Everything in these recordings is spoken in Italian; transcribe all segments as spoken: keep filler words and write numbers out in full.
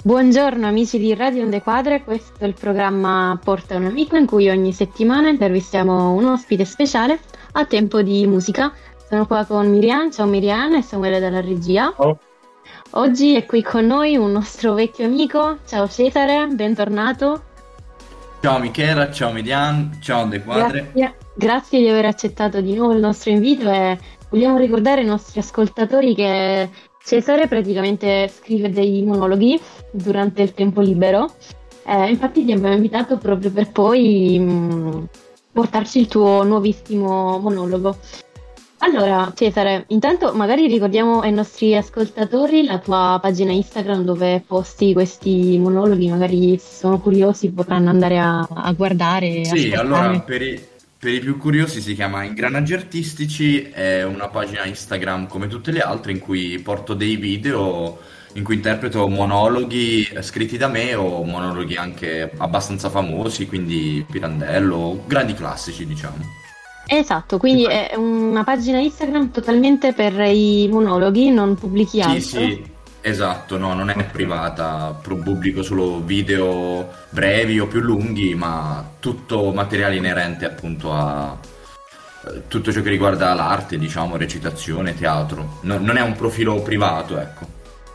Buongiorno amici di Radio Onde Quadre, questo è il programma Porta un amico in cui ogni settimana intervistiamo un ospite speciale a tempo di musica. Sono qua con Miriam, ciao Miriam e Samuele dalla regia. Oh. Oggi è qui con noi un nostro vecchio amico, ciao Cesare, bentornato. Ciao Michela, ciao Miriam, ciao Onde Quadre. Grazie, grazie di aver accettato di nuovo il nostro invito e vogliamo ricordare ai nostri ascoltatori che Cesare praticamente scrive dei monologhi durante il tempo libero, eh, infatti ti abbiamo invitato proprio per poi mh, portarci il tuo nuovissimo monologo. Allora Cesare, intanto magari ricordiamo ai nostri ascoltatori la tua pagina Instagram dove posti questi monologhi, magari se sono curiosi potranno andare a, a guardare, Sì, ascoltare. allora per i, per i più curiosi si chiama Ingranaggi Artistici, è una pagina Instagram come tutte le altre in cui porto dei video in cui interpreto monologhi scritti da me o monologhi anche abbastanza famosi, quindi Pirandello, grandi classici diciamo. Esatto, quindi è una pagina Instagram totalmente per i monologhi, non pubblichi Sì, altro. sì, esatto, no, non è privata, pro- pubblico solo video brevi o più lunghi, ma tutto materiale inerente appunto a eh, tutto ciò che riguarda l'arte, diciamo, recitazione, teatro. No- non è un profilo privato, ecco.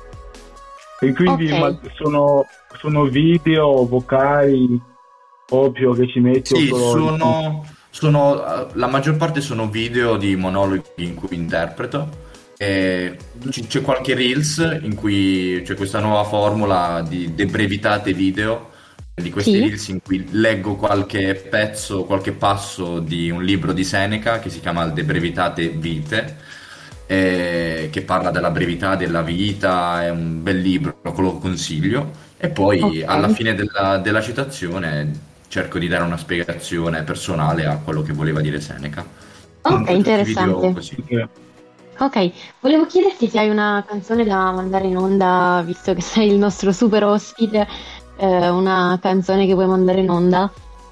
E quindi Ok. ma sono, sono video, vocali, ovvio che ci metti o Sì, solo... sono, sono, eh, la maggior parte sono video di monologhi in cui interpreto. E c- c'è qualche Reels in cui c'è questa nuova formula di de brevitate video, di questi Sì, Reels in cui leggo qualche pezzo, qualche passo di un libro di Seneca che si chiama De brevitate vite, eh, che parla della brevità della vita, è un bel libro, lo consiglio. E poi alla ok. fine della, della citazione cerco di dare una spiegazione personale a quello che voleva dire Seneca. Ok, Comunque tutti i video interessante. così. Eh, Ok, volevo chiederti se hai una canzone da mandare in onda, visto che sei il nostro super ospite, eh, una canzone che vuoi mandare in onda.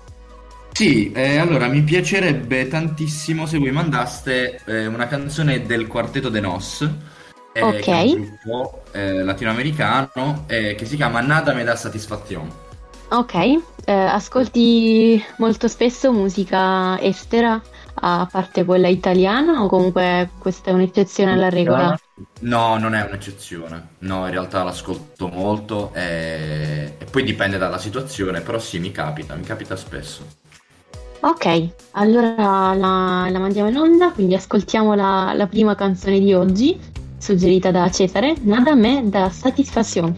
Sì, eh, allora mi piacerebbe tantissimo se voi mandaste eh, una canzone del Quarteto de Nos, eh, Ok, che è un gruppo eh, latinoamericano eh, che si chiama Nada me da satisfazione. ok. Eh, ascolti molto spesso musica estera, a parte quella italiana, o comunque questa è un'eccezione alla regola? americana. No, non è un'eccezione. No, in realtà l'ascolto molto e... e poi dipende dalla situazione, però sì, mi capita, mi capita spesso. Ok, allora la, la mandiamo in onda, quindi ascoltiamo la, la prima canzone di oggi, suggerita da Cesare, Nada me da satisfazione.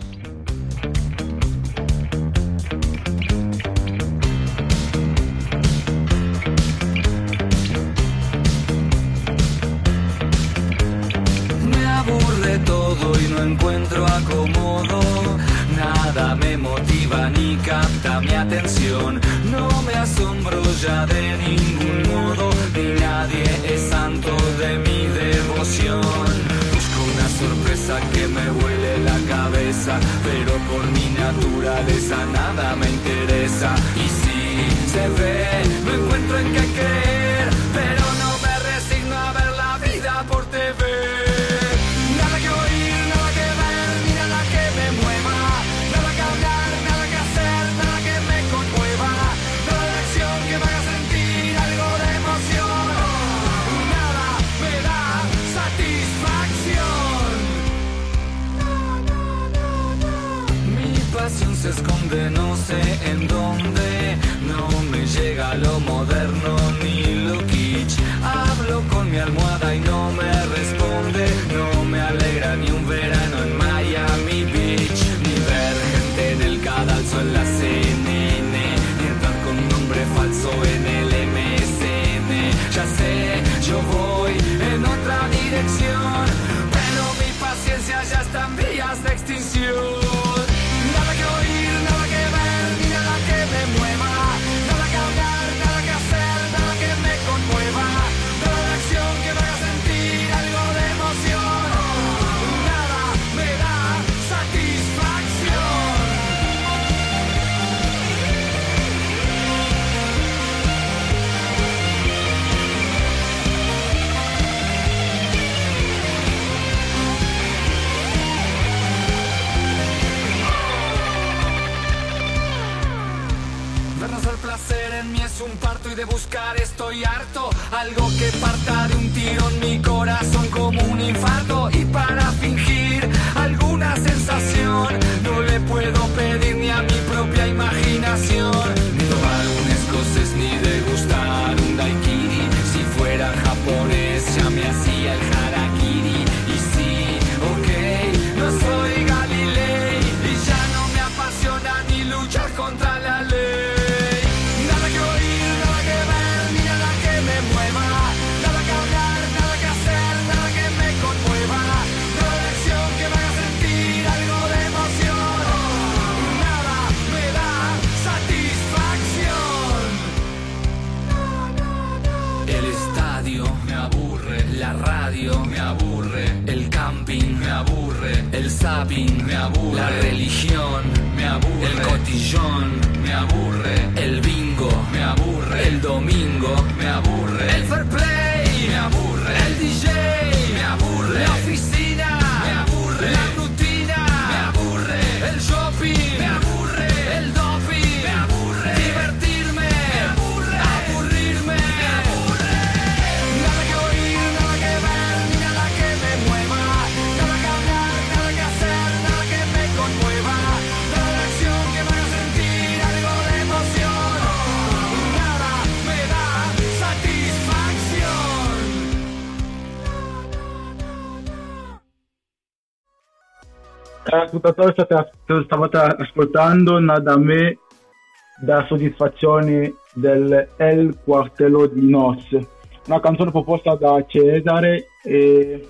Me aburre todo y no encuentro acomodo. Nada me motiva ni capta mi atención. No me asombro ya de ningún modo, ni nadie es santo de mi devoción. Busco una sorpresa que me vuele la cabeza, pero por mi naturaleza nada me interesa. Y si se ve, no encuentro en qué creer, pero no me resigno a ver la vida por T V. Nada que oír, nada que ver, ni nada que me mueva. Nada que hablar, nada que hacer, nada que me conmueva. Nada de acción que me haga sentir algo de emoción. Nada me da satisfacción. No, no, no, no. Mi pasión se esconde no sé en dónde. No me llega lo moderno ni lo kitsch. Hablo con mi almohada y no me responde. No me alegra ni un verano en Miami Beach, ni ver gente delgada al sol en la C N N, ni entrar con nombre falso en el M S N. Ya sé, yo voy en otra dirección, pero mi paciencia ya está en vías de extinción. Nada que oír, nada que ver, ni nada que me mueva. Nada que hablar, nada que hacer, nada que me conmueva. Nada de acción que me haga sentir de buscar, estoy harto. Algo que parta de un tiro en mi corazón como un infarto. Y para fingir alguna sensación no le puedo pedir ni a mi propia imaginación ni tomar un escocés ni degustar un daiquiri. Si fuera japonés ya me hacía el harakiri. Y sí, ok, no soy Galilei y ya no me apasiona ni luchar contra la ley. Nada que oír, nada que ver, ni nada que me mueva. Nada que hablar, nada que hacer, nada que me conmueva. Nada de acción que me haga sentir algo de emoción. Nada me da satisfacción. El estadio me aburre, la radio me aburre, el camping me aburre, el zapping me aburre, la religión me aburre, el cotillón me aburre, el bingo me aburre, el domingo me aburre, el fair play me aburre, el D J me aburre, la oficina me aburre, la rutina me aburre, el shopping me aburre, el doping me aburre, divertirme me aburre, aburrirme me aburre. Nada que oír, nada que ver, ni nada que me mueva. Nada que hablar, nada que hacer, nada que me conmueva. Nada de acción que me haga sentir algo de emoción. Nada me da satisfacción. Cari ascoltatori, state, stavate ascoltando Nada me da soddisfazione del El Quartello di Nos, una canzone proposta da Cesare. E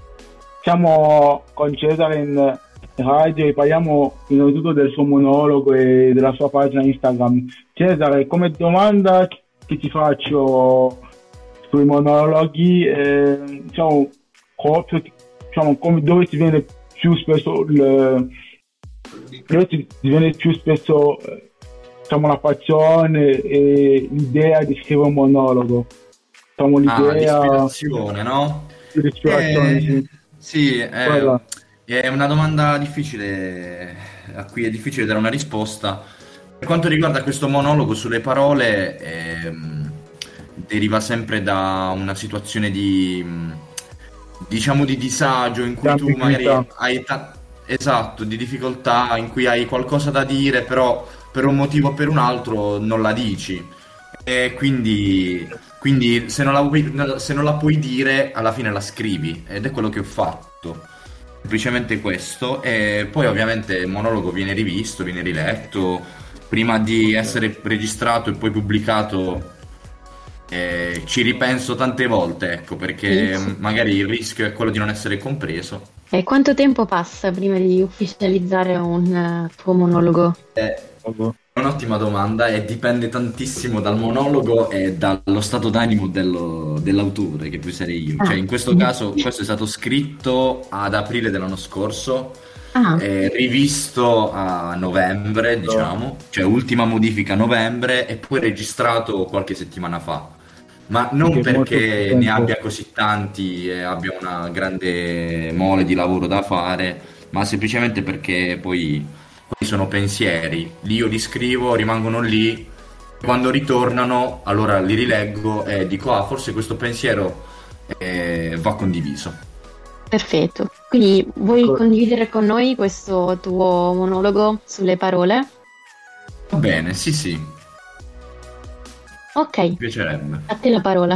siamo con Cesare in radio e parliamo innanzitutto del suo monologo e della sua pagina Instagram. Cesare, come domanda che ti faccio sui monologhi, eh, diciamo, proprio, diciamo, come, dove ti viene più spesso il, dove ti viene più spesso eh, diciamo, la passione e l'idea di scrivere un monologo, diciamo, l'idea Ah, l'ispirazione, no? di ispirazione, Eh, sì. sì, è, Quella. è una domanda difficile, a cui è difficile dare una risposta. Per quanto riguarda questo monologo sulle parole, ehm, deriva sempre da una situazione di, diciamo, di disagio in cui tu magari Ambiguità. hai ta- esatto, di difficoltà, in cui hai qualcosa da dire, però per un motivo o per un altro non la dici. E quindi, quindi se non la vuoi- se non la puoi dire, alla fine la scrivi, ed è quello che ho fatto. Semplicemente questo. E poi ovviamente il monologo viene rivisto, viene riletto. Prima di essere registrato e poi pubblicato, eh, ci ripenso tante volte, ecco, perché Sì. magari il rischio è quello di non essere compreso. E quanto tempo passa prima di ufficializzare un eh, tuo monologo? È un'ottima domanda e dipende tantissimo dal monologo e dallo stato d'animo dello- dell'autore, che può essere io. Ah. Cioè, in questo caso, questo è stato scritto ad aprile dell'anno scorso, Ah, eh, rivisto a novembre, diciamo, cioè ultima modifica a novembre e poi registrato qualche settimana fa. Ma non Che è molto perché tempo. ne abbia così tanti e abbia una grande mole di lavoro da fare, ma semplicemente perché poi quelli sono pensieri. Lì io li scrivo, rimangono lì, quando ritornano, allora li rileggo e dico, ah, forse questo pensiero eh, va condiviso. perfetto. Quindi vuoi Ecco. condividere con noi questo tuo monologo sulle parole? Va bene, sì, sì, mi Ok, piacerebbe. a te la parola.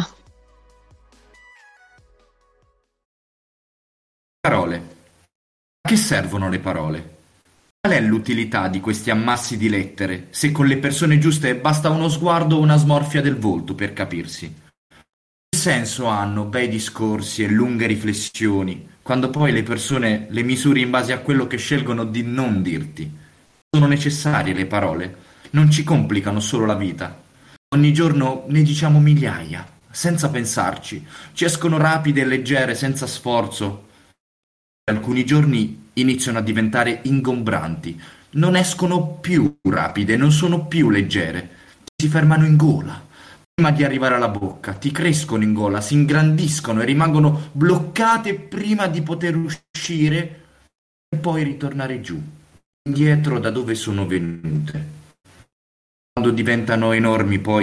Parole. A che servono le parole? Qual è l'utilità di questi ammassi di lettere, se con le persone giuste basta uno sguardo o una smorfia del volto per capirsi? Che senso hanno bei discorsi e lunghe riflessioni, quando poi le persone le misuri in base a quello che scelgono di non dirti? Sono necessarie le parole? Non ci complicano solo la vita? Ogni giorno ne diciamo migliaia, senza pensarci, ci escono rapide e leggere, senza sforzo. Alcuni giorni iniziano a diventare ingombranti, non escono più rapide, non sono più leggere, si fermano in gola. Prima di arrivare alla bocca, ti crescono in gola, si ingrandiscono e rimangono bloccate prima di poter uscire e poi ritornare giù, indietro da dove sono venute. Quando diventano enormi, poi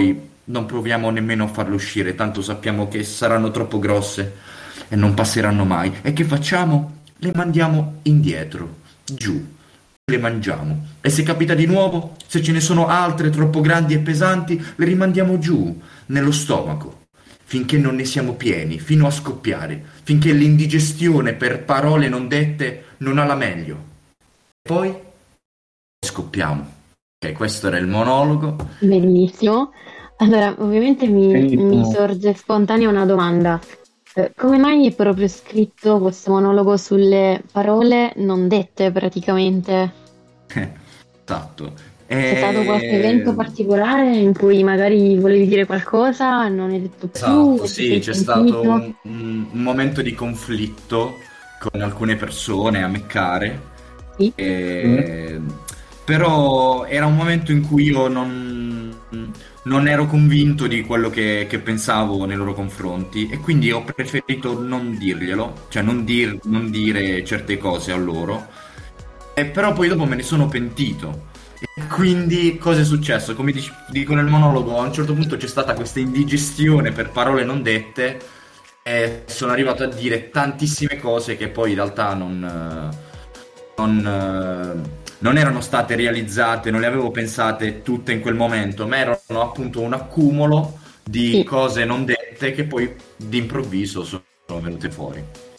non proviamo nemmeno a farle uscire, tanto sappiamo che saranno troppo grosse e non passeranno mai. E che facciamo? Le mandiamo indietro, giù, le mangiamo. E se capita di nuovo, se ce ne sono altre troppo grandi e pesanti, le rimandiamo giù, nello stomaco, finché non ne siamo pieni, fino a scoppiare, finché l'indigestione per parole non dette non ha la meglio. Poi scoppiamo. Ok, questo era il monologo. Bellissimo. Allora, ovviamente mi, Benissimo. mi sorge spontanea una domanda. Eh, come mai è proprio scritto questo monologo sulle parole non dette praticamente? Esatto. C'è stato qualche evento E... particolare in cui magari volevi dire qualcosa, non hai detto più, Esatto, e ti sì, sei c'è stato sentito? un, un- un momento di conflitto con alcune persone a me care, Sì. e- però era un momento in cui io non, non ero convinto di quello che, che pensavo nei loro confronti e quindi ho preferito non dirglielo, cioè non, dir- non dire certe cose a loro, e però poi dopo me ne sono pentito. E quindi cosa è successo? Come dic- dico nel monologo, a un certo punto c'è stata questa indigestione per parole non dette e sono arrivato a dire tantissime cose che poi in realtà non, eh, non, eh, non erano state realizzate, non le avevo pensate tutte in quel momento, ma erano appunto un accumulo di Sì. cose non dette che poi d'improvviso sono venute fuori.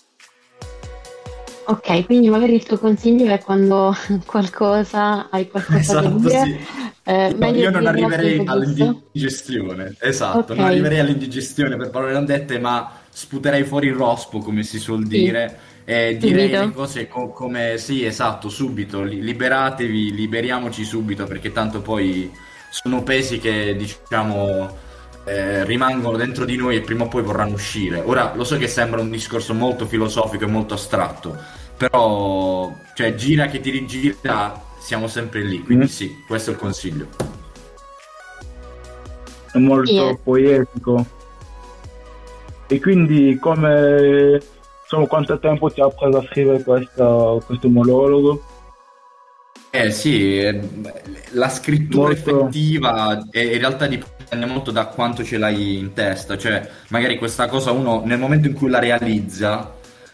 Ok, quindi magari il tuo consiglio è quando qualcosa, hai qualcosa da Esatto, dire, sì. eh, Io, meglio io non dirlo al arriverei tempo giusto? all'indigestione, esatto, non Ok, arriverei all'indigestione per parole non dette, ma sputerei fuori il rospo, come si suol sì, dire, e direi le subito. cose co- come, sì, esatto, subito, li- liberatevi, liberiamoci subito, perché tanto poi sono pesi che, diciamo, eh, rimangono dentro di noi e prima o poi vorranno uscire. Ora, lo so che sembra un discorso molto filosofico e molto astratto, però, cioè, gira che ti rigira, siamo sempre lì, quindi sì, questo è il consiglio. È Sì, molto eh. poetico. E quindi come, insomma, quanto tempo ti ha preso a scrivere questa- questo monologo? Eh sì, eh, la scrittura Molto. effettiva eh, in realtà dipende molto da quanto ce l'hai in testa, cioè magari questa cosa uno nel momento in cui la realizza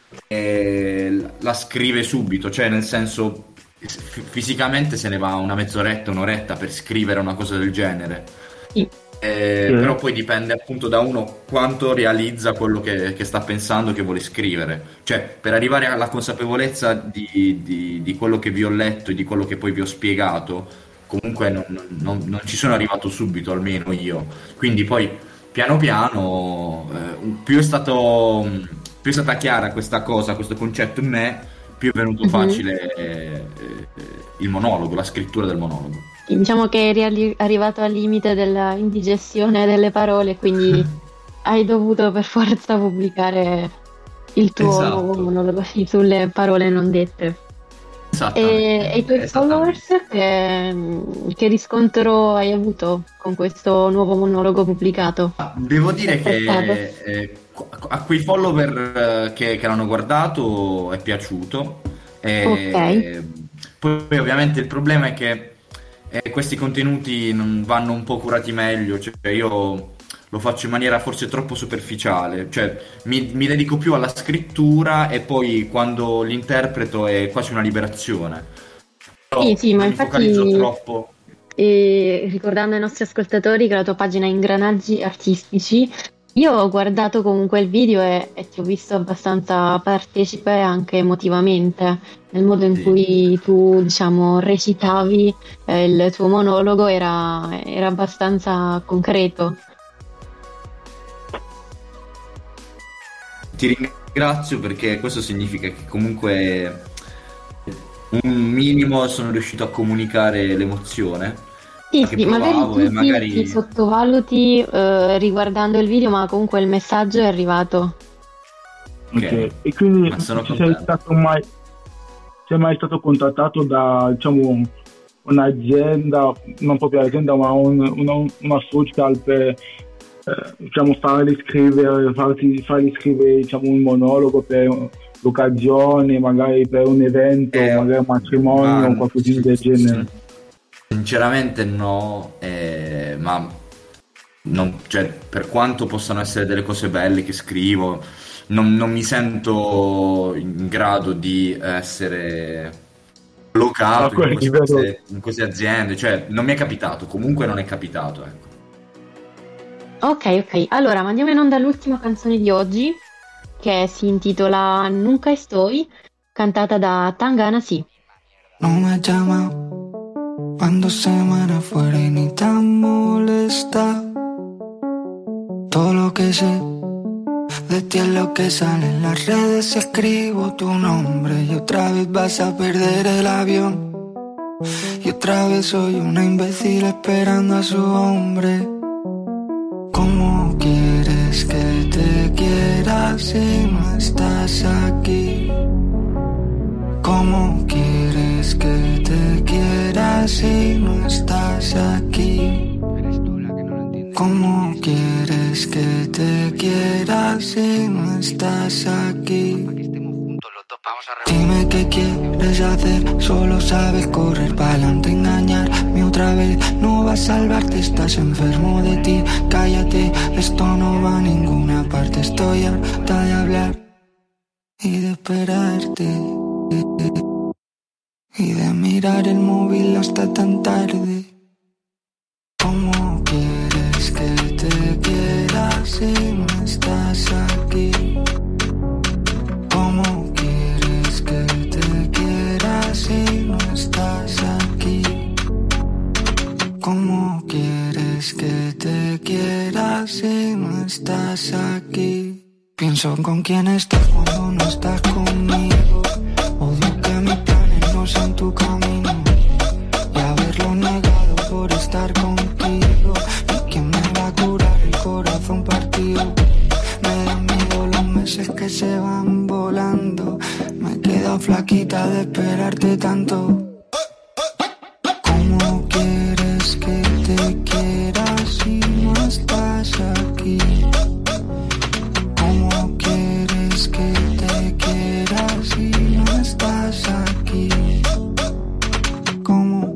eh, la scrive subito, cioè nel senso f- fisicamente se ne va una mezz'oretta, un'oretta per scrivere una cosa del genere. Sì. Eh, Sì. però poi dipende appunto da uno quanto realizza quello che, che sta pensando, che vuole scrivere. Cioè, per arrivare alla consapevolezza di, di- di quello che vi ho letto e di quello che poi vi ho spiegato, comunque non, non- non ci sono arrivato subito, almeno io. Quindi poi, piano piano, eh, più è stato, più è stata chiara questa cosa, questo concetto in me, più è venuto Mhm. facile eh, eh, il monologo, la scrittura del monologo. Sì, diciamo che eri arri- arrivato al limite della indigestione delle parole, quindi hai dovuto per forza pubblicare il tuo nuovo Esatto, monologo sì, sulle parole non dette. E, e i esattamente, tuoi esattamente. followers, che, che riscontro hai avuto con questo nuovo monologo pubblicato? Ah, devo Ti è dire apprezzato? che eh, a quei follower eh, che, che l'hanno guardato è piaciuto. Ok, E poi ovviamente il problema è che eh, questi contenuti non vanno un po' curati meglio, cioè io lo faccio in maniera forse troppo superficiale, cioè mi, mi dedico più alla scrittura e poi quando l'interpreto è quasi una liberazione, sì, però sì, ma non mi focalizzo infatti troppo. e ricordando ai nostri ascoltatori che la tua pagina è Ingranaggi Artistici, io ho guardato comunque il video e, e ti ho visto abbastanza partecipe anche emotivamente, nel modo in Sì. cui tu, diciamo, recitavi eh, il tuo monologo era, era abbastanza concreto. Ti ringrazio perché questo significa che comunque un minimo sono riuscito a comunicare l'emozione Sì, che sì, magari provavo tu e ti, ti magari sottovaluti eh, riguardando il video, ma comunque il messaggio è arrivato. Ok. ok, E quindi ma sono ci sei contento. stato mai, sei mai stato contattato da, diciamo, un'azienda, non proprio azienda, ma un, una, una social per, eh, diciamo, farli scrivere, farti, farli scrivere, diciamo, un monologo per l'occasione, magari per un evento, Eh, magari un matrimonio o ma qualcosa sin- del genere. sin- sinceramente no, eh, ma non- cioè, per quanto possano essere delle cose belle che scrivo, non, non mi sento in grado di essere Ma collocato in quelli vedo. queste, in queste aziende, cioè non mi è capitato, comunque non è capitato, ecco. Ok, ok. Allora, mandiamo in onda l'ultima canzone di oggi, che si intitola Nunca Estoy, cantata da Tangana Si. No me llama cuando se muere fuera y ni tan molesta. Todo lo que sé de ti es lo que sale en las redes. Escribo tu nombre y otra vez vas a perder el avión. Y otra vez soy una imbécil esperando a su hombre. ¿Cómo quieres que te quiera si no estás aquí? ¿Cómo quieres que te quiera si no estás aquí? ¿Cómo quieres que te quiera si no estás aquí? Dime qué quieres hacer, solo sabes correr para adelante, engañarme otra vez. No va a salvarte, estás enfermo de ti. Cállate, esto no va a ninguna parte. Estoy harta de hablar y de esperarte y de mirar el móvil hasta tan tarde. ¿Cómo quieres que te quiera si no estás aquí? ¿Cómo quieres que te quiera si no estás aquí? ¿Cómo quieres que te quiera si no estás aquí? Pienso con quién estás cuando no estás conmigo. Odio que mis planes no sean tu camino y haberlo negado por estar contigo. ¿Y quién me va a curar el corazón partido? Me dan miedo los meses que se van volando. Me he quedado flaquita de esperarte tanto. ¿Cómo quieres que te quiera si no estás aquí? ¿Cómo quieres que te quiera si no estás aquí? ¿Cómo?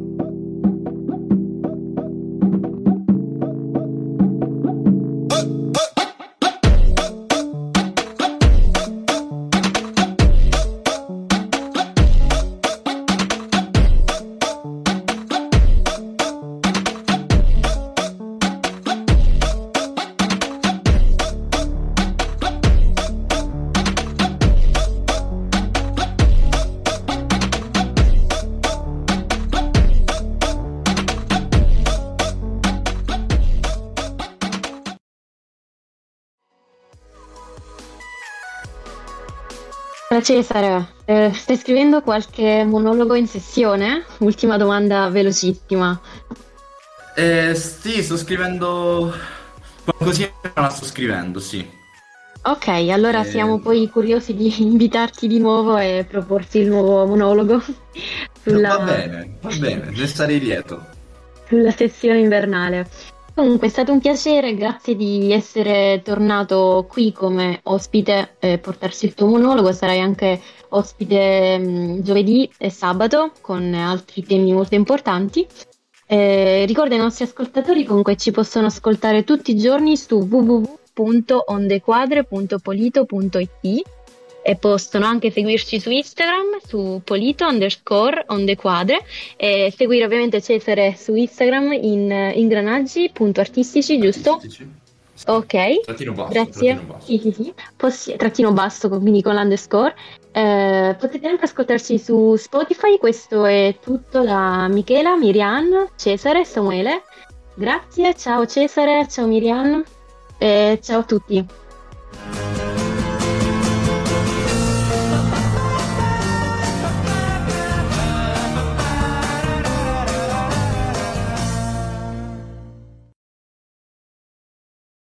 Allora, Cesare, eh, stai scrivendo qualche monologo in sessione? Ultima domanda velocissima. Eh, sì, sto scrivendo qualcosina, ma la sto scrivendo, sì. Ok, allora siamo Eh, poi curiosi di invitarti di nuovo e proporti il nuovo monologo va sulla, bene, va bene, ne sarei lieto. sulla sessione invernale. Comunque è stato un piacere, grazie di essere tornato qui come ospite e portarci il tuo monologo. Sarai anche ospite mh, giovedì e sabato con altri temi molto importanti. Eh, ricordo ai nostri ascoltatori comunque ci possono ascoltare tutti i giorni su w w w punto ondequadre punto polito punto i t e possono anche seguirci su Instagram su polito underscore ondequadre e seguire ovviamente Cesare su Instagram in ingranaggi.artistici, giusto? Artistici? Sì. Ok, Trattino basso, grazie. trattino basso. Sì, sì, sì. Possi- trattino basso, quindi con l'underscore. Eh, potete anche ascoltarci su Spotify. Questo è tutto da Michela, Miriam, Cesare, Samuele. Grazie, ciao Cesare, ciao Miriam e ciao a tutti.